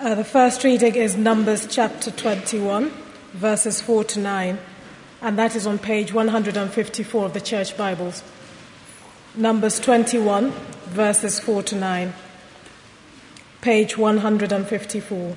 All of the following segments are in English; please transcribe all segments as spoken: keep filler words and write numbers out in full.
Uh, the first reading is Numbers chapter twenty-one, verses four to nine, and that is on page one hundred fifty-four of the Church Bibles. Numbers twenty-one, verses four to nine, page one hundred fifty-four.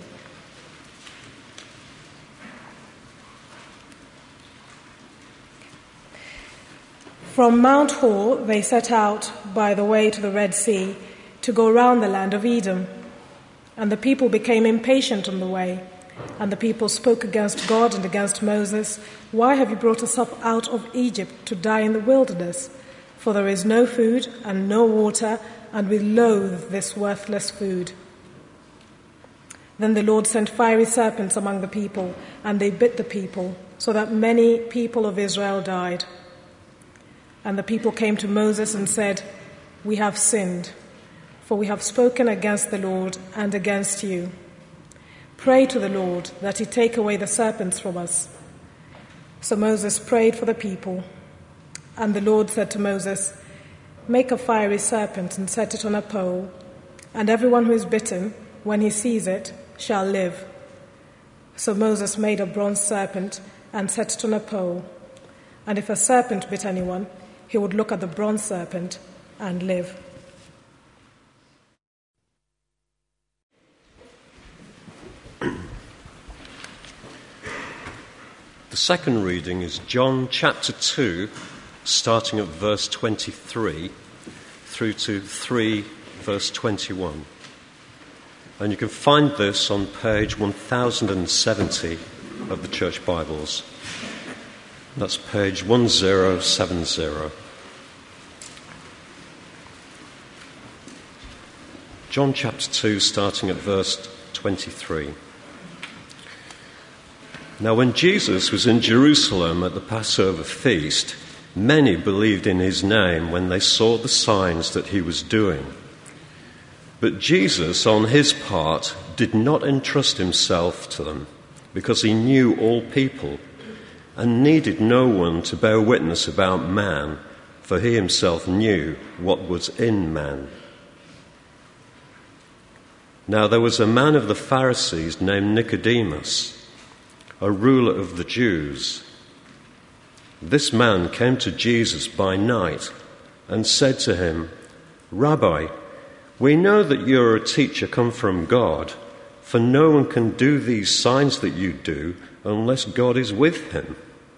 From Mount Hor they set out by the way to the Red Sea to go round the land of Edom. And the people became impatient on the way. And the people spoke against God and against Moses. "Why have you brought us up out of Egypt to die in the wilderness? For there is no food and no water, and we loathe this worthless food." Then the Lord sent fiery serpents among the people, and they bit the people, so that many people of Israel died. And the people came to Moses and said, "We have sinned, for we have spoken against the Lord and against you. Pray to the Lord that he take away the serpents from us." So Moses prayed for the people. And the Lord said to Moses, "Make a fiery serpent and set it on a pole, and everyone who is bitten, when he sees it, shall live." So Moses made a bronze serpent and set it on a pole. And if a serpent bit anyone, he would look at the bronze serpent and live. The second reading is John chapter two, starting at verse twenty-three through to three verse twenty-one. And you can find this on page one thousand seventy of the Church Bibles. That's page one thousand seventy. John chapter two, starting at verse twenty-three. Now when Jesus was in Jerusalem at the Passover feast, many believed in his name when they saw the signs that he was doing. But Jesus, on his part, did not entrust himself to them, because he knew all people and needed no one to bear witness about man, for he himself knew what was in man. Now there was a man of the Pharisees named Nicodemus, a ruler of the Jews. This man came to Jesus by night and said to him, "Rabbi, we know that you are a teacher come from God, for no one can do these signs that you do unless God is with him."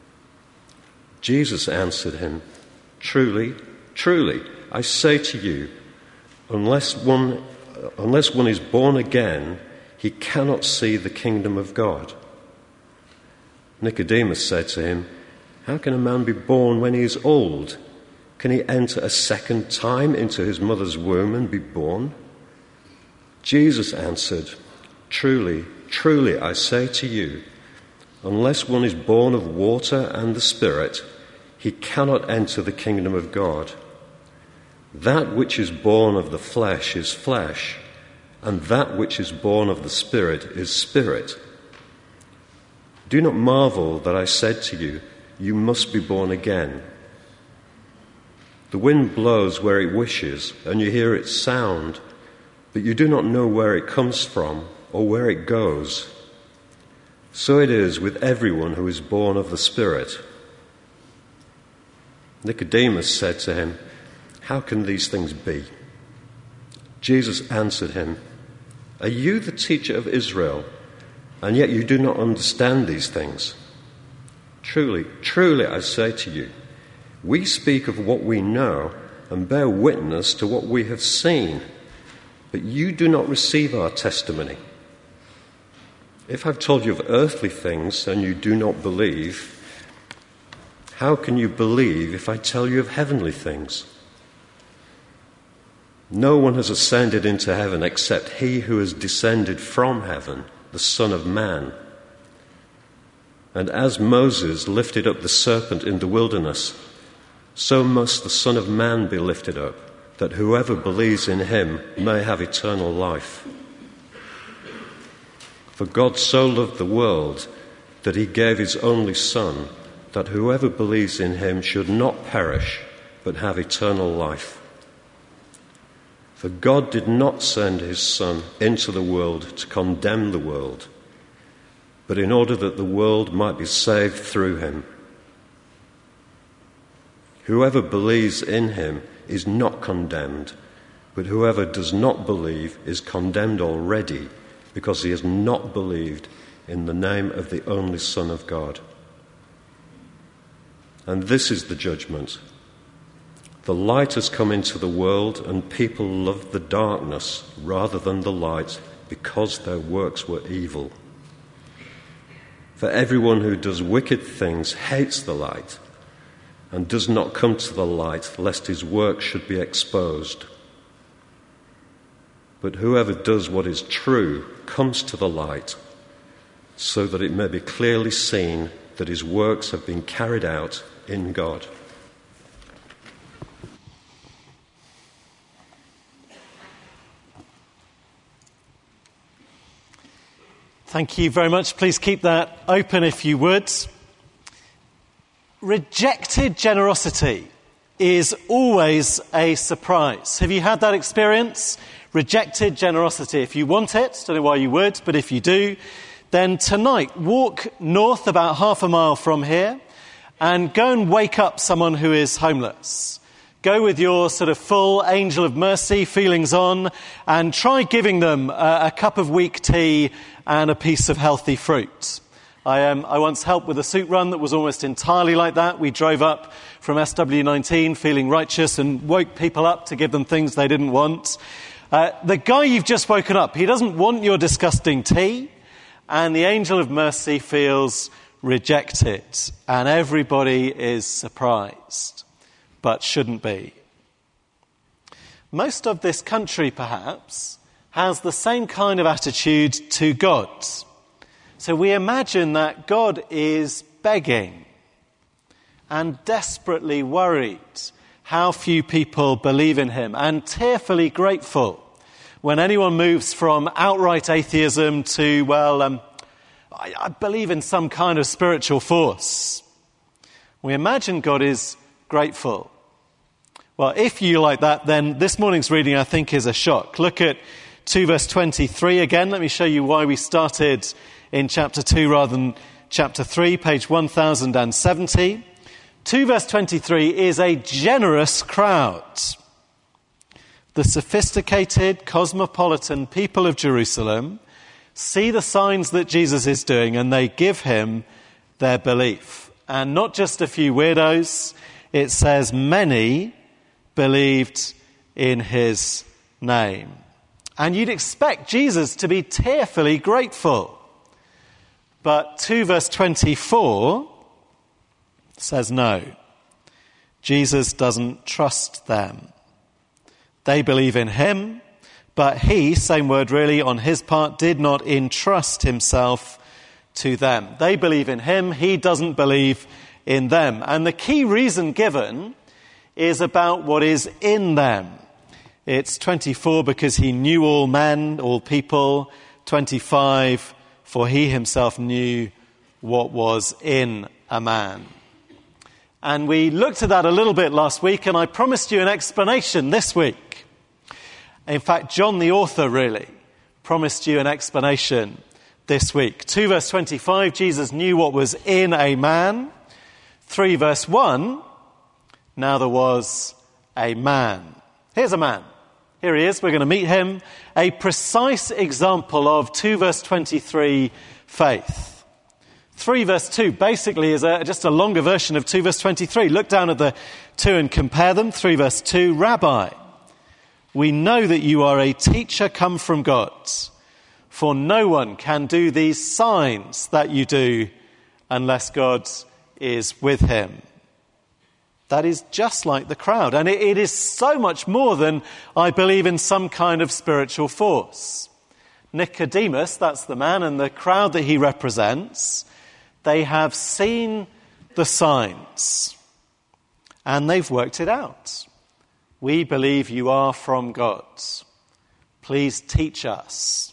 Jesus answered him, "Truly, truly, I say to you, unless one, unless one is born again, he cannot see the kingdom of God." Nicodemus said to him, "How can a man be born when he is old? Can he enter a second time into his mother's womb and be born?" Jesus answered, "Truly, truly, I say to you, unless one is born of water and the Spirit, he cannot enter the kingdom of God. That which is born of the flesh is flesh, and that which is born of the Spirit is spirit. Do not marvel that I said to you, you must be born again. The wind blows where it wishes, and you hear its sound, but you do not know where it comes from or where it goes. So it is with everyone who is born of the Spirit." Nicodemus said to him, "How can these things be?" Jesus answered him, "Are you the teacher of Israel, and yet you do not understand these things? Truly, truly, I say to you, we speak of what we know and bear witness to what we have seen, but you do not receive our testimony. If I've told you of earthly things and you do not believe, how can you believe if I tell you of heavenly things? No one has ascended into heaven except he who has descended from heaven, the Son of Man. And as Moses lifted up the serpent in the wilderness, so must the Son of Man be lifted up, that whoever believes in him may have eternal life. For God so loved the world that he gave his only Son, that whoever believes in him should not perish, but have eternal life. For God did not send his Son into the world to condemn the world, but in order that the world might be saved through him. Whoever believes in him is not condemned, but whoever does not believe is condemned already, because he has not believed in the name of the only Son of God. And this is the judgment. The light has come into the world, and people loved the darkness rather than the light, because their works were evil. For everyone who does wicked things hates the light, and does not come to the light, lest his work should be exposed. But whoever does what is true comes to the light, so that it may be clearly seen that his works have been carried out in God. Thank you very much. Please keep that open if you would. Rejected generosity is always a surprise. Have you had that experience? Rejected generosity. If you want it, don't know why you would, but if you do, then tonight walk north about half a mile from here and go and wake up someone who is homeless. Go with your sort of full angel of mercy feelings on and try giving them a, a cup of weak tea and a piece of healthy fruit. I, um, I once helped with a soup run that was almost entirely like that. We drove up from S W nineteen feeling righteous and woke people up to give them things they didn't want. Uh, the guy you've just woken up, he doesn't want your disgusting tea, and the angel of mercy feels rejected, and everybody is surprised, but shouldn't be. Most of this country, perhaps, has the same kind of attitude to God. So we imagine that God is begging and desperately worried how few people believe in him, and tearfully grateful when anyone moves from outright atheism to, well, um, I, I believe in some kind of spiritual force. We imagine God is grateful. Well, if you like that, then this morning's reading, I think, is a shock. Look at two verse twenty-three again. Let me show you why we started in chapter two rather than chapter three, page one thousand seventy. two verse twenty-three is a generous crowd. The sophisticated, cosmopolitan people of Jerusalem see the signs that Jesus is doing, and they give him their belief. And not just a few weirdos. It says many believed in his name. And you'd expect Jesus to be tearfully grateful. But two verse twenty-four says no. Jesus doesn't trust them. They believe in him, but he, same word really, on his part, did not entrust himself to them. They believe in him, he doesn't believe in them. And the key reason given is about what is in them. It's twenty-four, because he knew all men, all people. twenty-five, for he himself knew what was in a man. And we looked at that a little bit last week, and I promised you an explanation this week. In fact, John the author really promised you an explanation this week. two verse twenty-five, Jesus knew what was in a man. three verse one, now there was a man. Here's a man. Here he is. We're going to meet him. A precise example of two verse twenty-three faith. three verse two basically is a, just a longer version of two verse twenty-three. Look down at the two and compare them. three verse two, Rabbi, we know that you are a teacher come from God, for no one can do these signs that you do unless God is with him. That is just like the crowd. And it, it is so much more than, I believe, in some kind of spiritual force. Nicodemus, that's the man, and the crowd that he represents, they have seen the signs. And they've worked it out. We believe you are from God. Please teach us.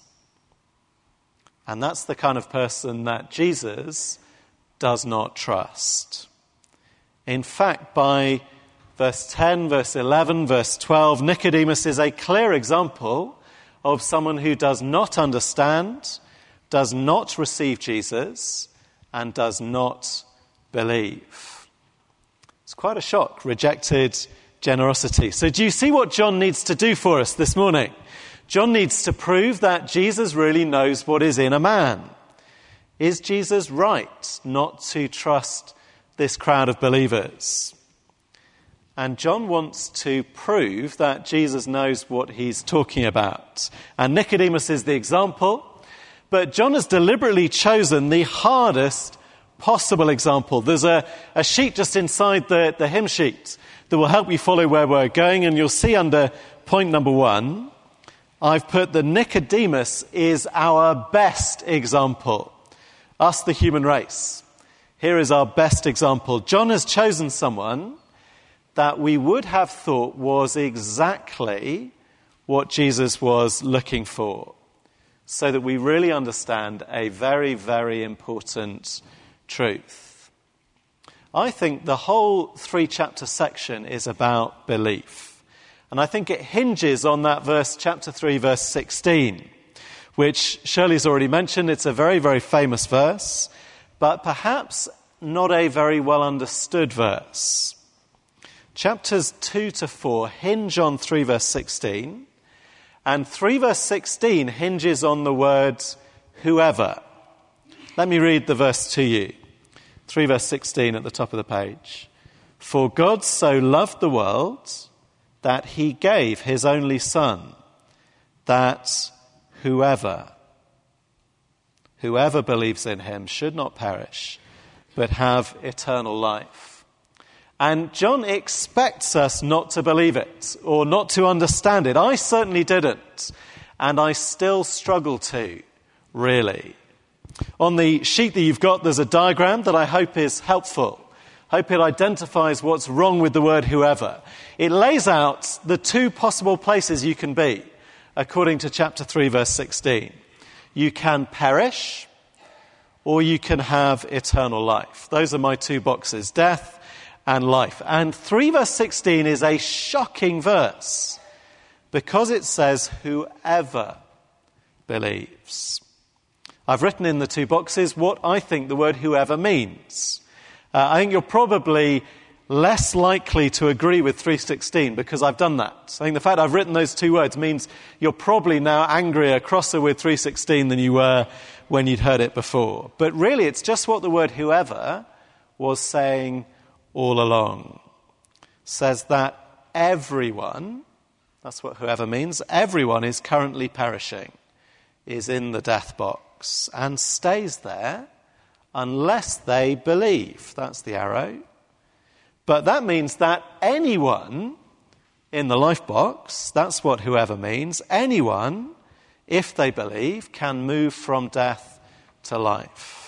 And that's the kind of person that Jesus does not trust. In fact, by Verse ten, verse eleven, verse twelve, Nicodemus is a clear example of someone who does not understand, does not receive Jesus, and does not believe. It's quite a shock, rejected generosity. So do you see what John needs to do for us this morning? John needs to prove that Jesus really knows what is in a man. Is Jesus right not to trust this crowd of believers? And John wants to prove that Jesus knows what he's talking about. And Nicodemus is the example, but John has deliberately chosen the hardest possible example. There's a, a sheet just inside the, the hymn sheet that will help you follow where we're going, and you'll see under point number one, I've put that Nicodemus is our best example. Us, the human race. Here is our best example. John has chosen someone that we would have thought was exactly what Jesus was looking for, so that we really understand a very, very important truth. I think the whole three-chapter section is about belief. And I think it hinges on that verse, chapter three, verse sixteen, which Shirley's already mentioned. It's a very, very famous verse, but perhaps not a very well understood verse. Chapters two to four hinge on three verse sixteen, and three verse sixteen hinges on the word whoever. Let me read the verse to you. three verse sixteen at the top of the page. For God so loved the world that he gave his only Son, that whoever, whoever believes in him should not perish, but have eternal life. And John expects us not to believe it or not to understand it. I certainly didn't, and I still struggle to, really. On the sheet that you've got, there's a diagram that I hope is helpful. I hope it identifies what's wrong with the word whoever. It lays out the two possible places you can be, according to chapter three, verse sixteen. You can perish, or you can have eternal life. Those are my two boxes, death and life. And three verse sixteen is a shocking verse because it says whoever believes. I've written in the two boxes what I think the word whoever means. Uh, I think you're probably less likely to agree with three sixteen because I've done that. I think the fact I've written those two words means you're probably now angrier, crosser with three sixteen than you were when you'd heard it before. But really, it's just what the word whoever was saying all along. Says that everyone, that's what whoever means, everyone is currently perishing, is in the death box, and stays there unless they believe. That's the arrow. But that means that anyone in the life box, that's what whoever means, anyone, if they believe, can move from death to life.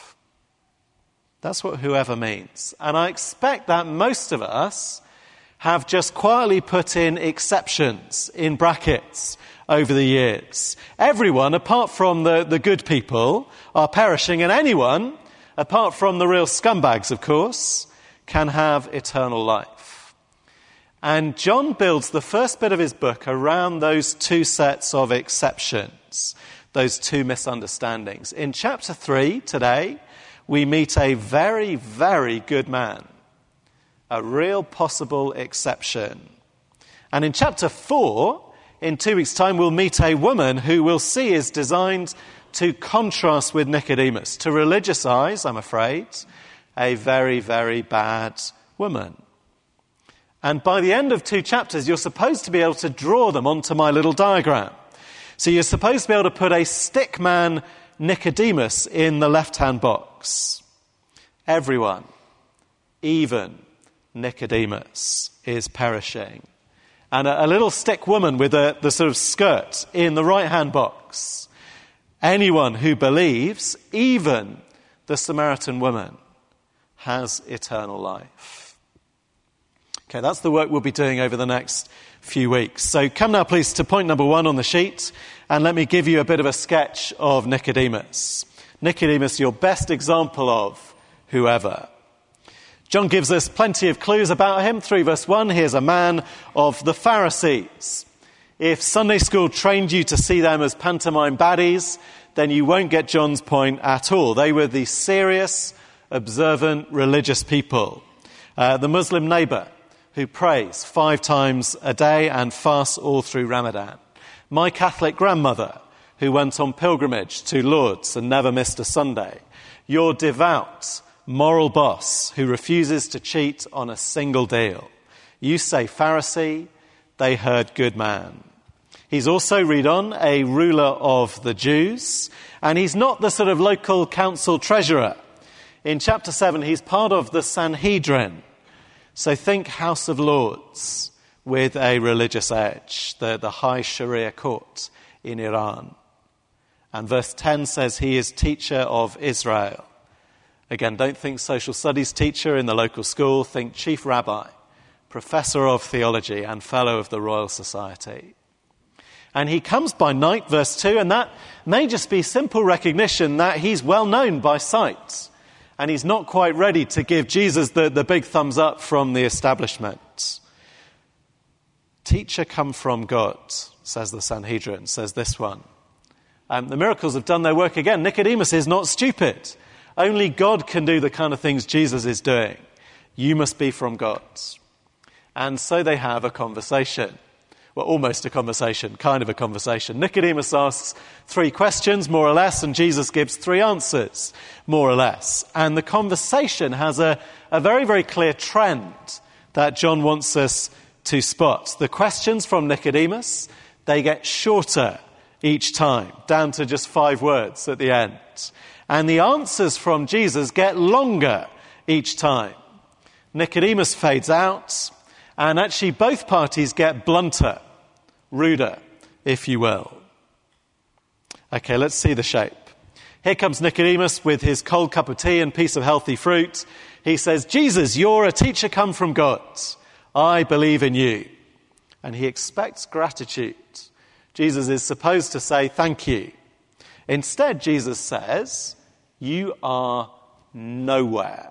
That's what whoever means. And I expect that most of us have just quietly put in exceptions, in brackets, over the years. Everyone, apart from the, the good people, are perishing, and anyone, apart from the real scumbags, of course, can have eternal life. And John builds the first bit of his book around those two sets of exceptions, those two misunderstandings. In chapter three, today, we meet a very, very good man, a real possible exception. And in chapter four, in two weeks' time, we'll meet a woman who we'll see is designed to contrast with Nicodemus, to religiousize, I'm afraid, a very, very bad woman. And by the end of two chapters, you're supposed to be able to draw them onto my little diagram. So you're supposed to be able to put a stick man Nicodemus in the left-hand box. Everyone, even Nicodemus, is perishing. And a, a little stick woman with a, the sort of skirt in the right-hand box. Anyone who believes, even the Samaritan woman, has eternal life. Okay, that's the work we'll be doing over the next few weeks. So come now, please, to point number one on the sheet, and let me give you a bit of a sketch of Nicodemus. Nicodemus, your best example of whoever. John gives us plenty of clues about him. Through verse one, he is a man of the Pharisees. If Sunday school trained you to see them as pantomime baddies, then you won't get John's point at all. They were the serious, observant, religious people. Uh, the Muslim neighbour who prays five times a day and fasts all through Ramadan. My Catholic grandmother who went on pilgrimage to Lourdes and never missed a Sunday. Your devout, moral boss who refuses to cheat on a single deal. You say Pharisee, they heard good man. He's also, read on, a ruler of the Jews, and he's not the sort of local council treasurer. In chapter seven, he's part of the Sanhedrin. So think House of Lords with a religious edge, the, the high Sharia court in Iran. And verse ten says he is teacher of Israel. Again, don't think social studies teacher in the local school, think chief rabbi, professor of theology and fellow of the Royal Society. And he comes by night, verse two, and that may just be simple recognition that he's well known by sight. And he's not quite ready to give Jesus the, the big thumbs up from the establishment. Teacher come from God, says the Sanhedrin, says this one. Um, the miracles have done their work again. Nicodemus is not stupid. Only God can do the kind of things Jesus is doing. You must be from God. And so they have a conversation. Well, almost a conversation, kind of a conversation. Nicodemus asks three questions, more or less, and Jesus gives three answers, more or less. And the conversation has a, a very, very clear trend that John wants us to spot. The questions from Nicodemus, they get shorter each time, down to just five words at the end. And the answers from Jesus get longer each time. Nicodemus fades out, and actually both parties get blunter, ruder, if you will. Okay, let's see the shape. Here comes Nicodemus with his cold cup of tea and piece of healthy fruit. He says, Jesus, you're a teacher come from God. I believe in you. And he expects gratitude. Jesus is supposed to say thank you. Instead, Jesus says, you are nowhere.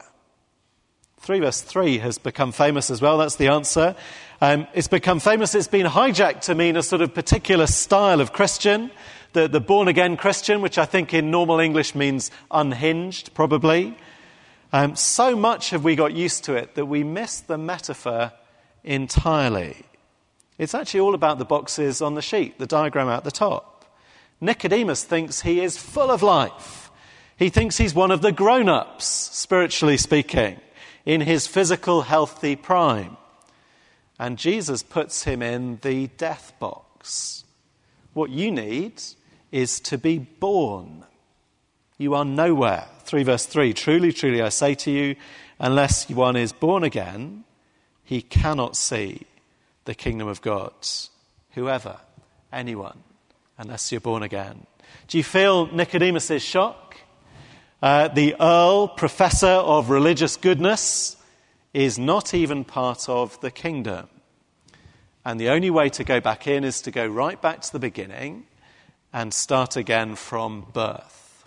three verse three has become famous as well. That's the answer. Um, it's become famous. It's been hijacked to mean a sort of particular style of Christian, the, the born-again Christian, which I think in normal English means unhinged, probably. Um, so much have we got used to it that we miss the metaphor entirely. It's actually all about the boxes on the sheet, the diagram at the top. Nicodemus thinks he is full of life. He thinks he's one of the grown-ups, spiritually speaking, in his physical, healthy prime. And Jesus puts him in the death box. What you need is to be born. You are nowhere. three verse three, truly, truly, I say to you, unless one is born again, he cannot see the kingdom of God. Whoever, anyone, unless you're born again. Do you feel Nicodemus' shock? Uh, the Earl, professor of religious goodness, is not even part of the kingdom. And the only way to go back in is to go right back to the beginning and start again from birth.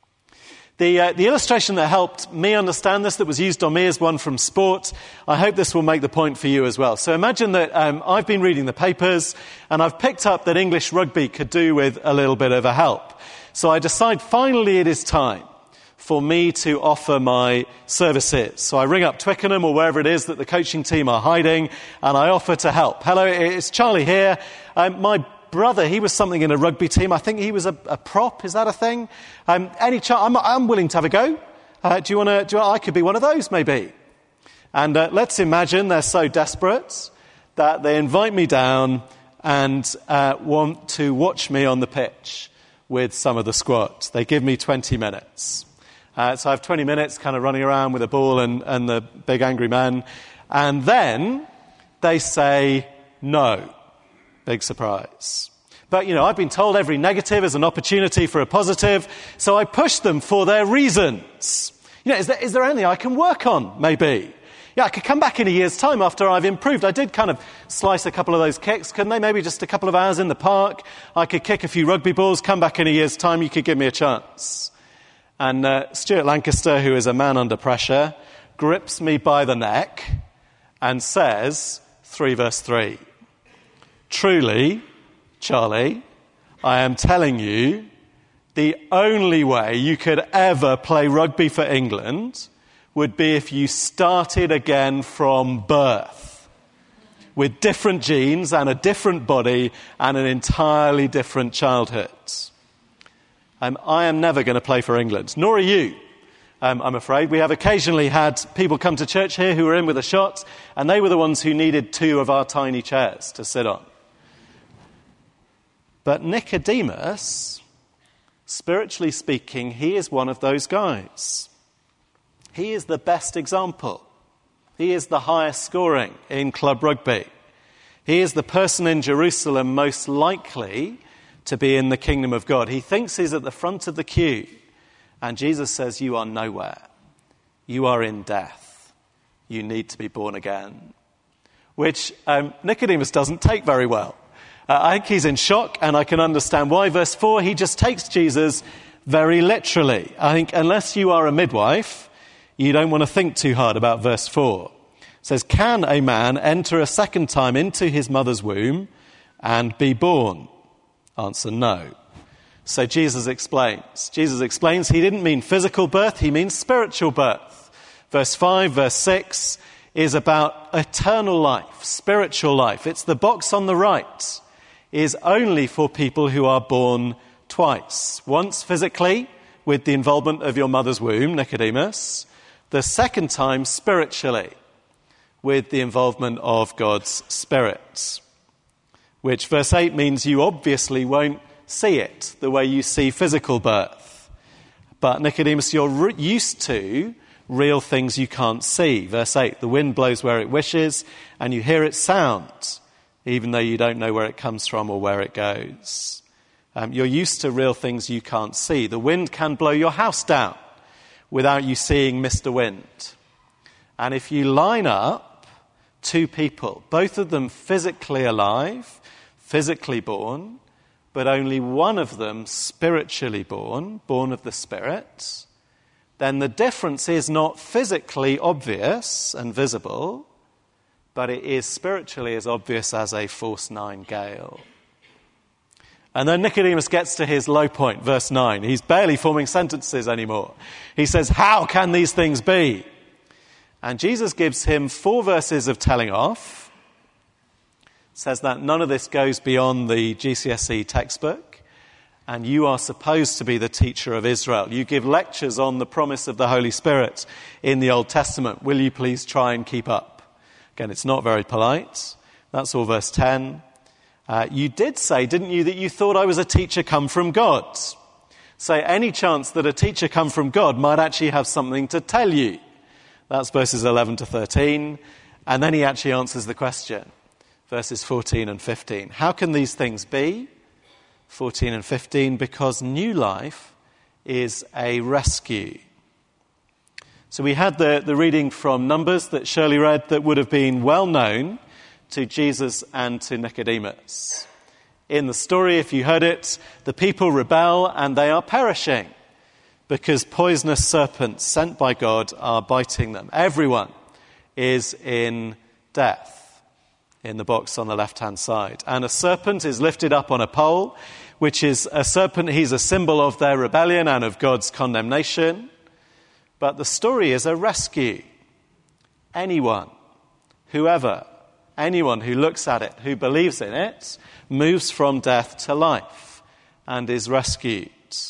The, uh, the illustration that helped me understand this, that was used on me, is one from sport. I hope this will make the point for you as well. So imagine that um, I've been reading the papers and I've picked up that English rugby could do with a little bit of a help. So I decide finally it is time for me to offer my services. So I ring up Twickenham or wherever it is that the coaching team are hiding, and I offer to help. Hello, it's Charlie here. Um, my brother, he was something in a rugby team. I think he was a, a prop. Is that a thing? Um, any chance? I'm, I'm willing to have a go. Uh, do you want to? Do you, I could be one of those, maybe. And uh, let's imagine they're so desperate that they invite me down and uh, want to watch me on the pitch with some of the squad. They give me twenty minutes. Uh, so I have twenty minutes kind of running around with a ball and, and the big angry man. And then they say no. Big surprise. But, you know, I've been told every negative is an opportunity for a positive. So I push them for their reasons. You know, is there, is there anything I can work on, maybe? Yeah, I could come back in a year's time after I've improved. I did kind of slice a couple of those kicks, couldn't they? Maybe just a couple of hours in the park. I could kick a few rugby balls, come back in a year's time, you could give me a chance. And uh, Stuart Lancaster, who is a man under pressure, grips me by the neck and says, three verse three, "Truly, Charlie, I am telling you, the only way you could ever play rugby for England would be if you started again from birth, with different genes and a different body and an entirely different childhood. Um, I am never going to play for England, nor are you, um, I'm afraid. We have occasionally had people come to church here who were in with a shot, and they were the ones who needed two of our tiny chairs to sit on. But Nicodemus, spiritually speaking, he is one of those guys. He is the best example. He is the highest scoring in club rugby. He is the person in Jerusalem most likely to be in the kingdom of God. He thinks he's at the front of the queue. And Jesus says, you are nowhere. You are in death. You need to be born again. Which um, Nicodemus doesn't take very well. Uh, I think he's in shock, and I can understand why. Verse four, he just takes Jesus very literally. I think unless you are a midwife, you don't want to think too hard about verse four. It says, can a man enter a second time into his mother's womb and be born? Answer, no. So Jesus explains. Jesus explains he didn't mean physical birth, he means spiritual birth. Verse five, verse six is about eternal life, spiritual life. It's the box on the right is only for people who are born twice. Once physically, with the involvement of your mother's womb, Nicodemus. The second time spiritually, with the involvement of God's Spirit. Which verse eight means you obviously won't see it the way you see physical birth. But Nicodemus, you're re- used to real things you can't see. Verse eight, the wind blows where it wishes and you hear its sound, even though you don't know where it comes from or where it goes. Um, you're used to real things you can't see. The wind can blow your house down without you seeing Mister Wind. And if you line up two people, both of them physically alive, physically born, but only one of them spiritually born, born of the Spirit, then the difference is not physically obvious and visible, but it is spiritually as obvious as a force nine gale. And then Nicodemus gets to his low point, verse nine. He's barely forming sentences anymore. He says, how can these things be? And Jesus gives him four verses of telling off. Says that none of this goes beyond the G C S E textbook, and you are supposed to be the teacher of Israel. You give lectures on the promise of the Holy Spirit in the Old Testament. Will you please try and keep up? Again, it's not very polite. That's all verse ten. Uh, you did say, didn't you, that you thought I was a teacher come from God? Say, any chance that a teacher come from God might actually have something to tell you. That's verses eleven to thirteen. And then he actually answers the question. Verses fourteen and fifteen. How can these things be? fourteen and fifteen, because new life is a rescue. So we had the, the reading from Numbers that Shirley read that would have been well known to Jesus and to Nicodemus. In the story, if you heard it, the people rebel and they are perishing because poisonous serpents sent by God are biting them. Everyone is in death. In the box on the left-hand side. And a serpent is lifted up on a pole, which is a serpent, he's a symbol of their rebellion and of God's condemnation. But the story is a rescue. Anyone, whoever, anyone who looks at it, who believes in it, moves from death to life and is rescued.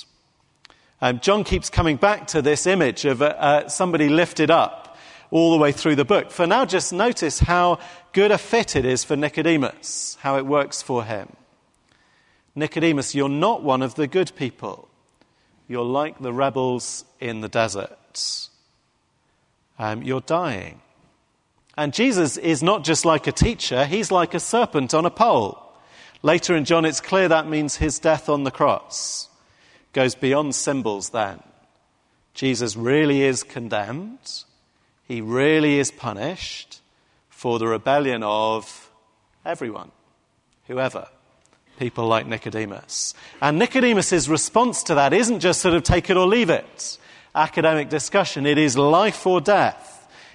Um, John keeps coming back to this image of uh, uh, somebody lifted up all the way through the book. For now, just notice how good a fit it is for Nicodemus, how it works for him. Nicodemus, you're not one of the good people. You're like the rebels in the desert. Um, you're dying. And Jesus is not just like a teacher, he's like a serpent on a pole. Later in John, it's clear that means his death on the cross goes beyond symbols then. Jesus really is condemned. He really is punished for the rebellion of everyone, whoever, people like Nicodemus. And Nicodemus' response to that isn't just sort of take it or leave it, academic discussion. It is life or death.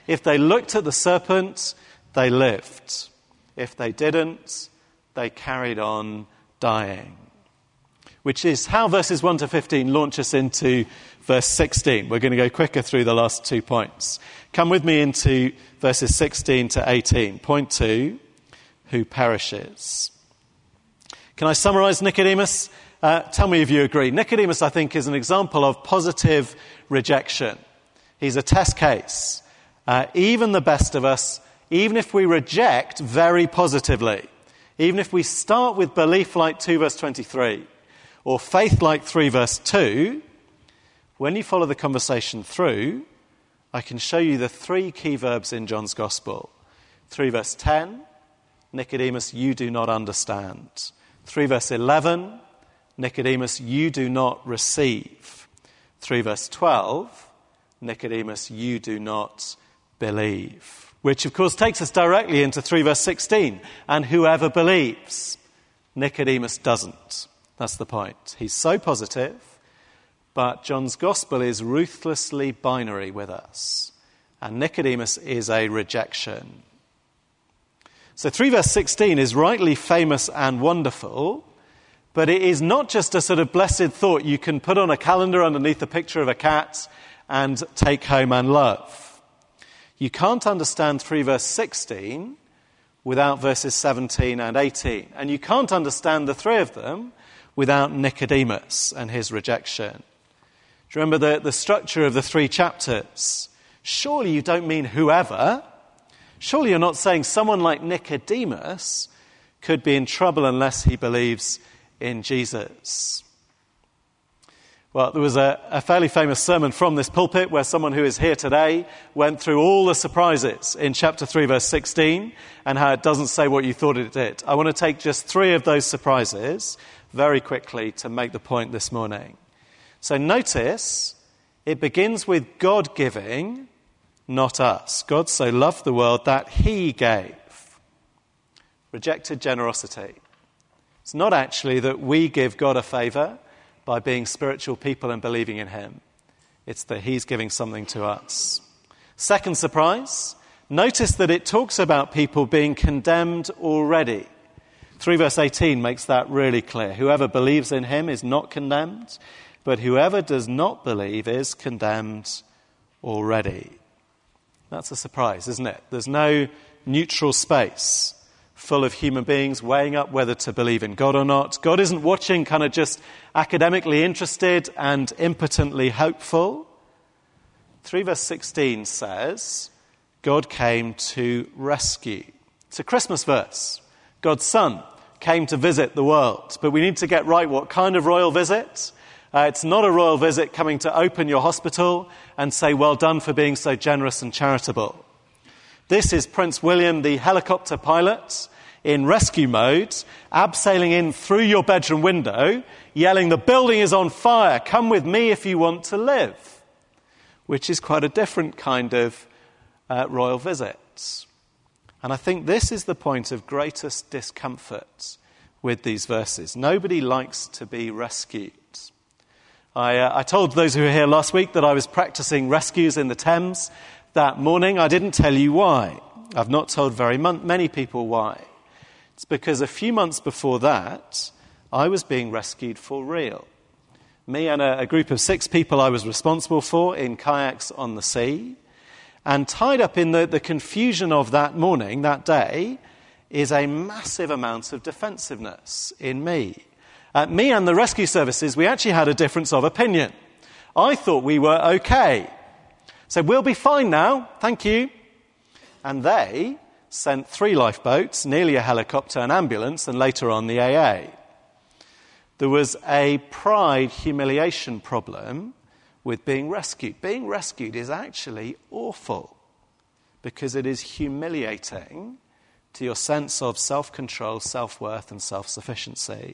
If they looked at the serpent, they lived. If they didn't, they carried on dying. Which is how verses one to fifteen launch us into verse sixteen. We're going to go quicker through the last two points. Come with me into verses sixteen to eighteen. Point two, who perishes. Can I summarize Nicodemus? Uh, tell me if you agree. Nicodemus, I think, is an example of positive rejection. He's a test case. Uh, even the best of us, even if we reject very positively, even if we start with belief like two verse twenty-three, or faith like three verse two, when you follow the conversation through, I can show you the three key verbs in John's Gospel. three verse ten, Nicodemus, you do not understand. three verse eleven, Nicodemus, you do not receive. three verse twelve, Nicodemus, you do not believe. Which, of course, takes us directly into three verse sixteen. And whoever believes, Nicodemus doesn't. That's the point. He's so positive, but John's Gospel is ruthlessly binary with us. And Nicodemus is a rejection. So three verse sixteen is rightly famous and wonderful, but it is not just a sort of blessed thought you can put on a calendar underneath a picture of a cat and take home and love. You can't understand three verse sixteen without verses seventeen and eighteen. And you can't understand the three of them without Nicodemus and his rejection. Do you remember the, the structure of the three chapters? Surely you don't mean whoever. Surely you're not saying someone like Nicodemus could be in trouble unless he believes in Jesus. Well, there was a, a fairly famous sermon from this pulpit where someone who is here today went through all the surprises in chapter three, verse sixteen, and how it doesn't say what you thought it did. I want to take just three of those surprises very quickly to make the point this morning. So notice, it begins with God giving, not us. God so loved the world that he gave. Rejected generosity. It's not actually that we give God a favour by being spiritual people and believing in him. It's that he's giving something to us. Second surprise, notice that it talks about people being condemned already. three verse eighteen makes that really clear. Whoever believes in him is not condemned, but whoever does not believe is condemned already. That's a surprise, isn't it? There's no neutral space full of human beings weighing up whether to believe in God or not. God isn't watching kind of just academically interested and impotently hopeful. three verse sixteen says, God came to rescue. It's a Christmas verse. God's Son came to visit the world. But we need to get right what kind of royal visit. Uh, it's not a royal visit coming to open your hospital and say, well done for being so generous and charitable. This is Prince William, the helicopter pilot, in rescue mode, abseiling in through your bedroom window, yelling, the building is on fire, come with me if you want to live. Which is quite a different kind of uh, royal visit. And I think this is the point of greatest discomfort with these verses. Nobody likes to be rescued. I, uh, I told those who were here last week that I was practicing rescues in the Thames that morning. I didn't tell you why. I've not told very mon- many people why. It's because a few months before that, I was being rescued for real. Me and a, a group of six people I was responsible for in kayaks on the sea. And tied up in the, the confusion of that morning, that day, is a massive amount of defensiveness in me. Uh, me and the rescue services, we actually had a difference of opinion. I thought we were okay. So we'll be fine now, thank you. And they sent three lifeboats, nearly a helicopter, an ambulance, and later on the A A. There was a pride humiliation problem with being rescued. Being rescued is actually awful because it is humiliating to your sense of self-control, self-worth, and self-sufficiency.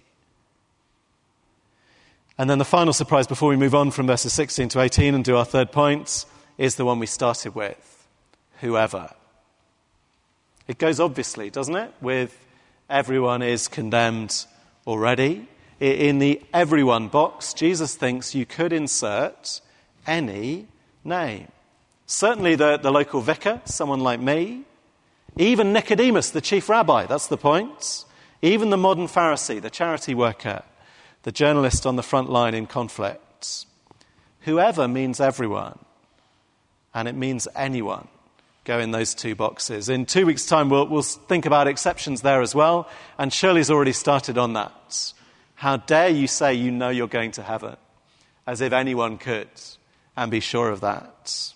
And then the final surprise before we move on from verses sixteen to eighteen and do our third point is the one we started with, whoever. It goes obviously, doesn't it, with everyone is condemned already. In the everyone box, Jesus thinks you could insert any name. Certainly the, the local vicar, someone like me. Even Nicodemus, the chief rabbi, that's the point. Even the modern Pharisee, the charity worker, the journalist on the front line in conflict. Whoever means everyone, and it means anyone. Go in those two boxes. In two weeks' time, we'll, we'll think about exceptions there as well, and Shirley's already started on that. How dare you say you know you're going to heaven, as if anyone could, and be sure of that.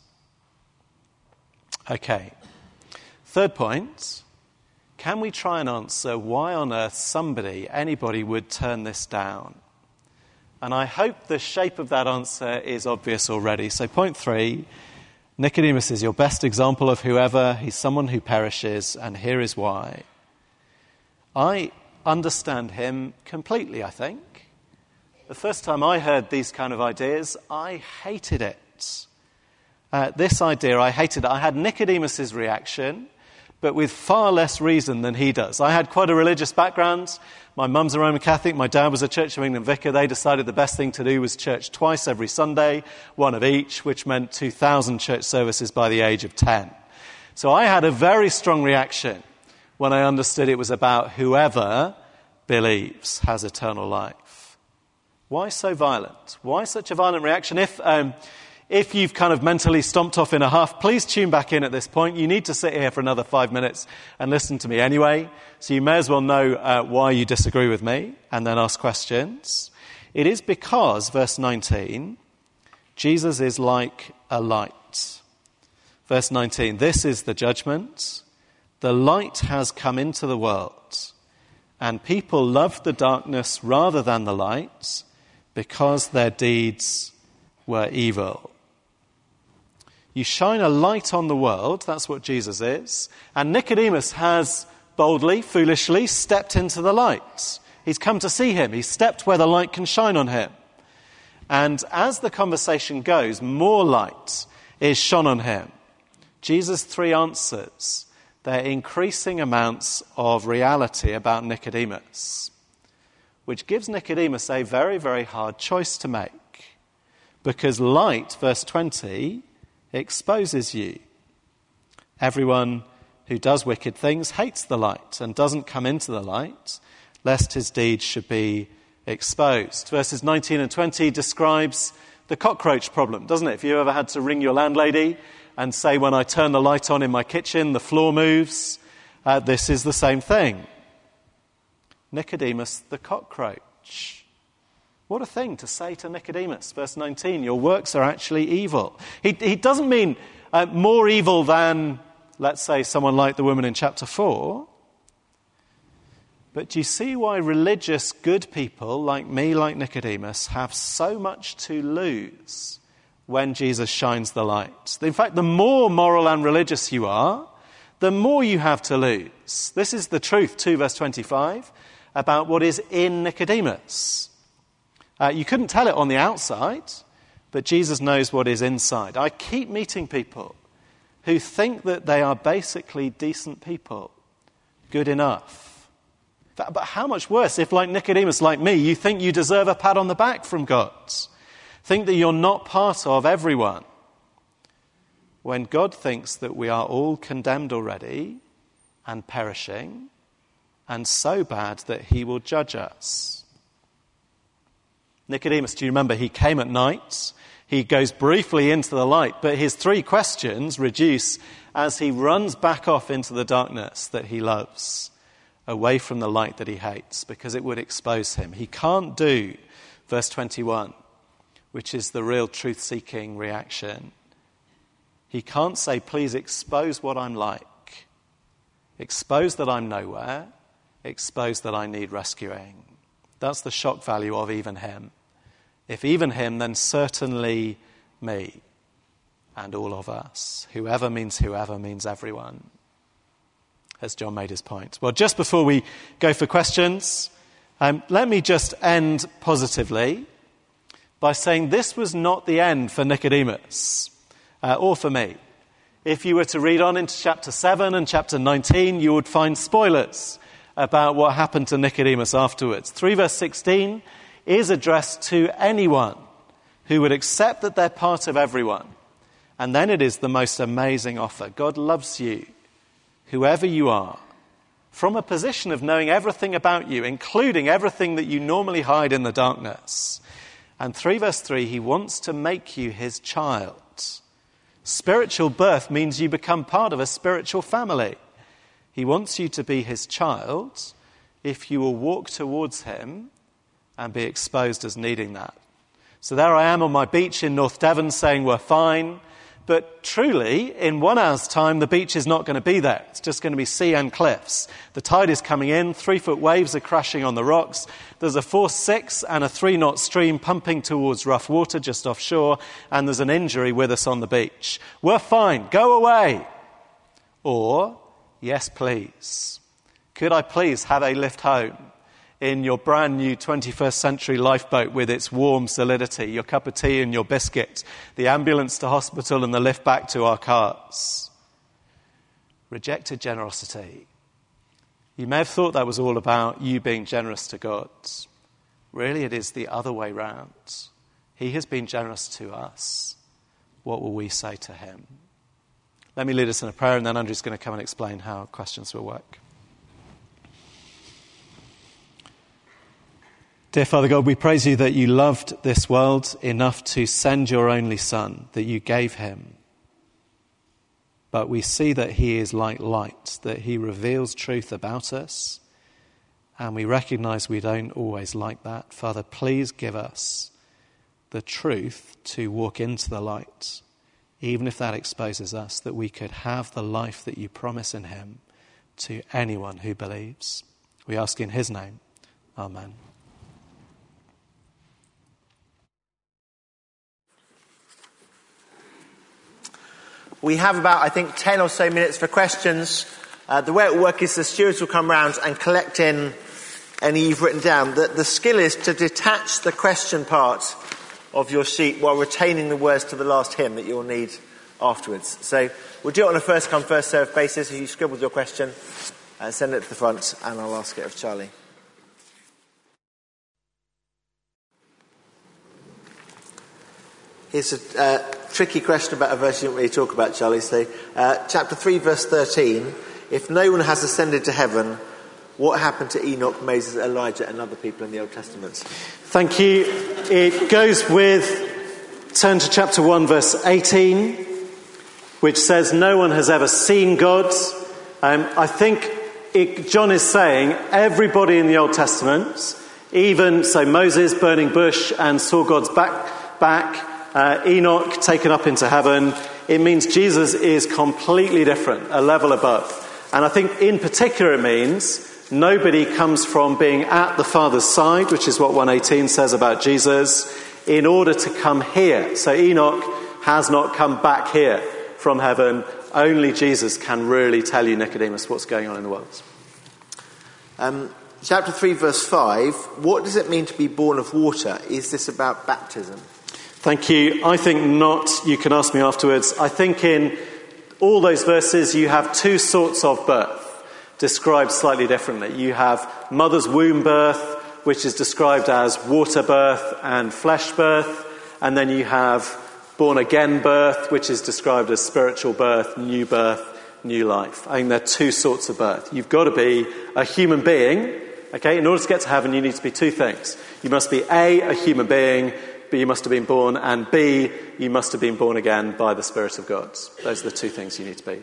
Okay. Third point, can we try and answer why on earth somebody, anybody, would turn this down? And I hope the shape of that answer is obvious already. So point three, Nicodemus is your best example of whoever. He's someone who perishes, and here is why. I understand him completely, I think. The first time I heard these kind of ideas, I hated it. Uh, this idea, I hated it. I had Nicodemus's reaction, but with far less reason than he does. I had quite a religious background. My mum's a Roman Catholic. My dad was a Church of England vicar. They decided the best thing to do was church twice every Sunday, one of each, which meant two thousand church services by the age of ten. So I had a very strong reaction when I understood it was about whoever believes has eternal life. Why so violent? Why such a violent reaction? If... Um, If you've kind of mentally stomped off in a huff, please tune back in at this point. You need to sit here for another five minutes and listen to me anyway. So you may as well know uh, why you disagree with me and then ask questions. It is because, verse nineteen, Jesus is like a light. Verse nineteen, this is the judgment. The light has come into the world, and people loved the darkness rather than the light because their deeds were evil. You shine a light on the world, that's what Jesus is. And Nicodemus has boldly, foolishly stepped into the light. He's come to see him. He's stepped where the light can shine on him. And as the conversation goes, more light is shone on him. Jesus' three answers, they're increasing amounts of reality about Nicodemus, which gives Nicodemus a very, very hard choice to make. Because light, verse twenty, exposes you. Everyone who does wicked things hates the light and doesn't come into the light, lest his deeds should be exposed. Verses nineteen and twenty describes the cockroach problem, doesn't it? If you ever had to ring your landlady and say, when I turn the light on in my kitchen, the floor moves, uh, this is the same thing. Nicodemus the cockroach. What a thing to say to Nicodemus. Verse nineteen, your works are actually evil. He, he doesn't mean uh, more evil than, let's say, someone like the woman in chapter four. But do you see why religious good people like me, like Nicodemus, have so much to lose when Jesus shines the light? In fact, the more moral and religious you are, the more you have to lose. This is the truth, two verse twenty-five, about what is in Nicodemus. Uh, you couldn't tell it on the outside, but Jesus knows what is inside. I keep meeting people who think that they are basically decent people, good enough. But how much worse if, like Nicodemus, like me, you think you deserve a pat on the back from God, think that you're not part of everyone, when God thinks that we are all condemned already and perishing, and so bad that he will judge us. Nicodemus, do you remember, he came at night, he goes briefly into the light, but his three questions reduce as he runs back off into the darkness that he loves, away from the light that he hates, because it would expose him. He can't do, verse twenty-one, which is the real truth-seeking reaction. He can't say, please expose what I'm like, expose that I'm nowhere, expose that I need rescuing. That's the shock value of even him. If even him, then certainly me and all of us. Whoever means whoever means everyone, as John made his point. Well, just before we go for questions, um, let me just end positively by saying this was not the end for Nicodemus uh, or for me. If you were to read on into chapter seven and chapter nineteen, you would find spoilers about what happened to Nicodemus afterwards. three verse sixteen is addressed to anyone who would accept that they're part of everyone And then it is the most amazing offer. God loves you, whoever you are, from a position of knowing everything about you, including everything that you normally hide in the darkness. And three verse three, he wants to make you his child. Spiritual birth means you become part of a spiritual family. He wants you to be his child if you will walk towards him and be exposed as needing that. So there I am on my beach in North Devon saying we're fine. But truly, in one hour's time, the beach is not going to be there. It's just going to be sea and cliffs. The tide is coming in, three-foot waves are crashing on the rocks. There's a force six and a three-knot stream pumping towards rough water just offshore, and there's an injury with us on the beach. We're fine, go away. Or, yes, please. Could I please have a lift home in your brand new twenty-first century lifeboat with its warm solidity, your cup of tea and your biscuit, the ambulance to hospital and the lift back to our cars? Rejected generosity. You may have thought that was all about you being generous to God. Really, it is the other way round. He has been generous to us. What will we say to him? Let me lead us in a prayer, and then Andrew's going to come and explain how questions will work. Dear Father God, we praise you that you loved this world enough to send your only Son, that you gave him. But we see that he is like light, that he reveals truth about us, and we recognize we don't always like that. Father, please give us the truth to walk into the light, even if that exposes us, that we could have the life that you promise in him to anyone who believes. We ask in his name. Amen. We have about, I think, ten or so minutes for questions. Uh, the way it will work is the stewards will come round and collect in any you've written down. The, the skill is to detach the question part of your sheet while retaining the words to the last hymn that you'll need afterwards. So we'll do it on a first-come, first-served basis. If you scribbled your question, uh, send it to the front, and I'll ask it of Charlie. Here's a uh, tricky question about a verse you didn't really talk about, Charlie. So, uh, chapter three, verse thirteen. If no one has ascended to heaven, what happened to Enoch, Moses, Elijah, and other people in the Old Testament? Thank you. It goes with, turn to chapter one, verse eighteen, which says, no one has ever seen God. Um, I think it, John is saying everybody in the Old Testament, even, so Moses, burning bush, and saw God's back, back, Uh, Enoch taken up into heaven. It means Jesus is completely different, a level above. And I think in particular it means nobody comes from being at the Father's side, which is what one eighteen says about Jesus, in order to come here. So Enoch has not come back here from heaven. Only Jesus can really tell you, Nicodemus, what's going on in the world. Um, chapter three, verse five. What does it mean to be born of water? Is this about baptism? Thank you. I think not. You can ask me afterwards. I think in all those verses you have two sorts of birth described slightly differently. You have mother's womb birth, which is described as water birth and flesh birth. And then you have born again birth, which is described as spiritual birth, new birth, new life. I think there are two sorts of birth. You've got to be a human being. Okay, in order to get to heaven, you need to be two things. You must be A, a human being, B, you must have been born, and B, you must have been born again by the Spirit of God. Those are the two things you need to be.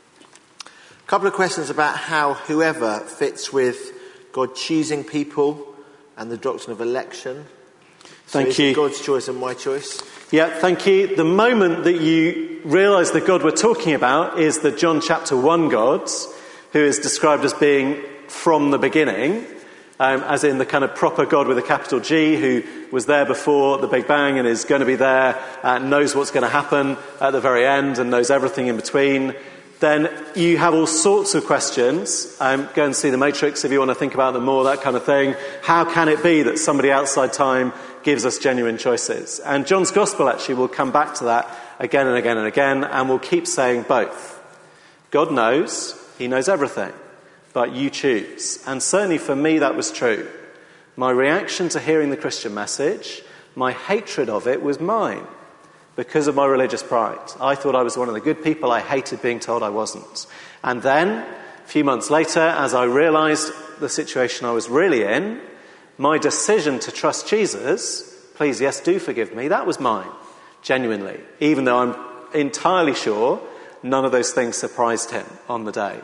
A couple of questions about how whoever fits with God choosing people and the doctrine of election. So Thank is you. It God's choice and my choice? Yeah, thank you. The moment that you realise the God we're talking about is the John chapter one God, who is described as being from the beginning, Um, as in the kind of proper God with a capital G, who was there before the Big Bang and is going to be there and knows what's going to happen at the very end and knows everything in between, then you have all sorts of questions. Um, go and see The Matrix if you want to think about them more, that kind of thing. How can it be that somebody outside time gives us genuine choices? And John's Gospel actually will come back to that again and again and again, and will keep saying both. God knows, he knows everything. But you choose. And certainly for me that was true. My reaction to hearing the Christian message, my hatred of it was mine. because of my religious pride. I thought I was one of the good people. I hated being told I wasn't. And then, a few months later, as I realised the situation I was really in, my decision to trust Jesus, please, yes, do forgive me, that was mine, genuinely, even though I'm entirely sure none of those things surprised him on the day.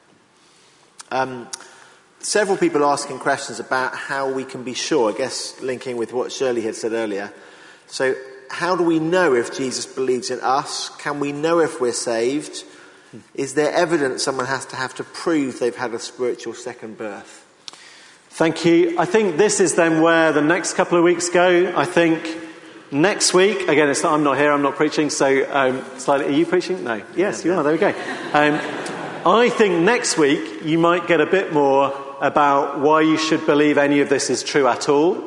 Um, several people asking questions about how we can be sure, I guess linking with what Shirley had said earlier. So how do we know if Jesus believes in us? Can we know if we're saved? Is there evidence someone has to have to prove they've had a spiritual second birth? Thank you. I think this is then where the next couple of weeks go. I think next week, again, it's not, I'm not here, I'm not preaching, so um, slightly, are you preaching? No. Yes, you are, there we go. Um, I think next week you might get a bit more about why you should believe any of this is true at all.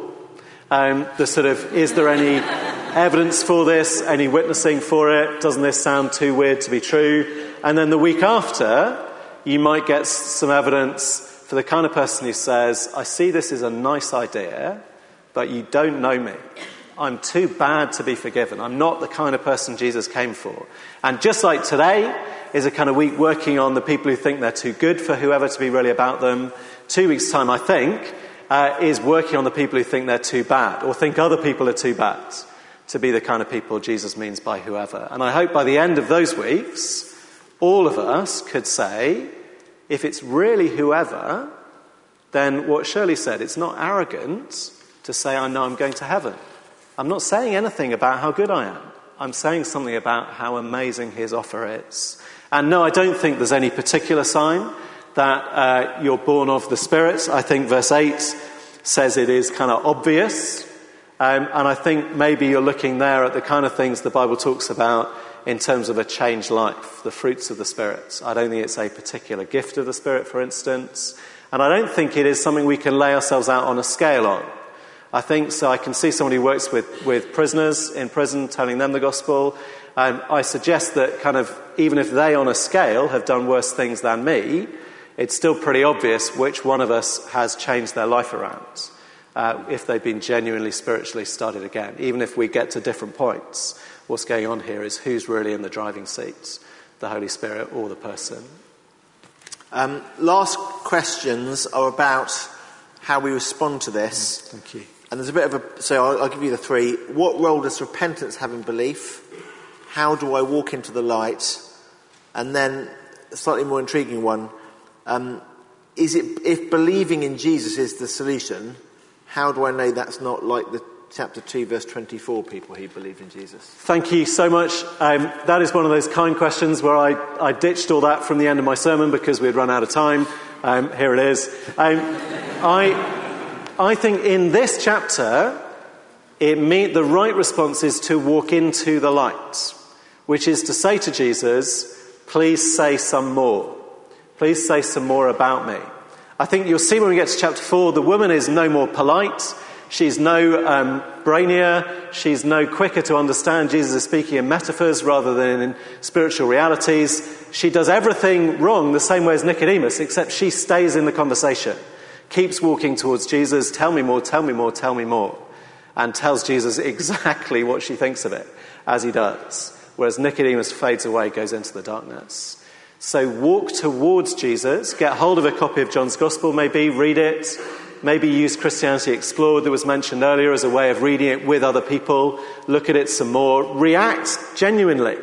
Um, the sort of, is there any evidence for this, any witnessing for it? Doesn't this sound too weird to be true? And then the week after, you might get some evidence for the kind of person who says, I see this is a nice idea, but you don't know me. I'm too bad to be forgiven. I'm not the kind of person Jesus came for. And just like today is a kind of week working on the people who think they're too good for whoever to be really about them, two weeks' time, I think, uh, is working on the people who think they're too bad or think other people are too bad to be the kind of people Jesus means by whoever. And I hope by the end of those weeks, all of us could say, if it's really whoever, then what Shirley said, it's not arrogant to say, I know I'm going to heaven. I'm not saying anything about how good I am. I'm saying something about how amazing his offer is. And no, I don't think there's any particular sign that uh, you're born of the Spirit. I think verse eight says it is kind of obvious. Um, and I think maybe you're looking there at the kind of things the Bible talks about in terms of a changed life, the fruits of the Spirit. I don't think it's a particular gift of the Spirit, for instance. And I don't think it is something we can lay ourselves out on a scale on. I think so. I can see somebody who works with, with prisoners in prison, telling them the gospel. Um, I suggest that kind of, even if they on a scale have done worse things than me, it's still pretty obvious which one of us has changed their life around, uh, if they've been genuinely spiritually started again. Even if we get to different points, what's going on here is who's really in the driving seat, the Holy Spirit or the person. Um, last questions are about how we respond to this. Mm, thank you. And there's a bit of a... So I'll, I'll give you the three. What role does repentance have in belief? How do I walk into the light? And then a slightly more intriguing one. Um, is it if believing in Jesus is the solution, how do I know that's not like the chapter two, verse twenty-four people who believe in Jesus? Thank you so much. Um, that is one of those kind questions where I, I ditched all that from the end of my sermon because we had run out of time. Um, here it is. Um, I... I think in this chapter, it mean, the right response is to walk into the light, which is to say to Jesus, please say some more. Please say some more about me. I think you'll see when we get to chapter four, the woman is no more polite. She's no um, brainier. She's no quicker to understand Jesus is speaking in metaphors rather than in spiritual realities. She does everything wrong the same way as Nicodemus, except she stays in the conversation. Keeps walking towards Jesus, tell me more, tell me more, tell me more, and tells Jesus exactly what she thinks of it, as he does. Whereas Nicodemus fades away, goes into the darkness. So walk towards Jesus, get hold of a copy of John's Gospel, maybe, read it, maybe use Christianity Explored that was mentioned earlier as a way of reading it with other people, look at it some more, react genuinely.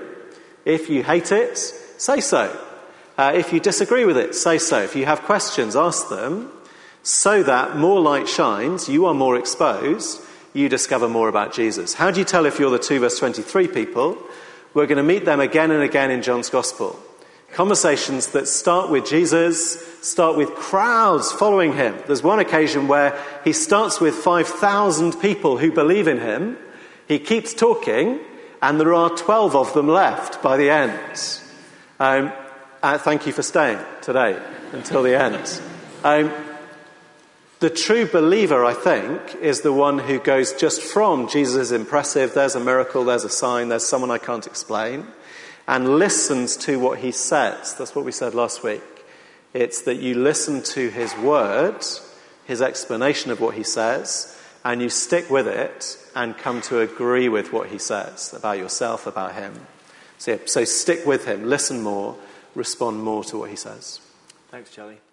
If you hate it, say so. Uh, if you disagree with it, say so. If you have questions, ask them. So that more light shines, you are more exposed, you discover more about Jesus. How do you tell if you're the two verse twenty-three people? We're going to meet them again and again in John's Gospel. Conversations that start with Jesus, start with crowds following him. There's one occasion where he starts with five thousand people who believe in him. He keeps talking, and there are twelve of them left by the end. Um, uh, thank you for staying today until the end. Um, The true believer, I think, is the one who goes just from Jesus is impressive, there's a miracle, there's a sign, there's someone I can't explain, and listens to what he says. That's what we said last week. It's that you listen to his words, his explanation of what he says, and you stick with it and come to agree with what he says about yourself, about him. So, yeah, so stick with him, listen more, respond more to what he says. Thanks, Charlie.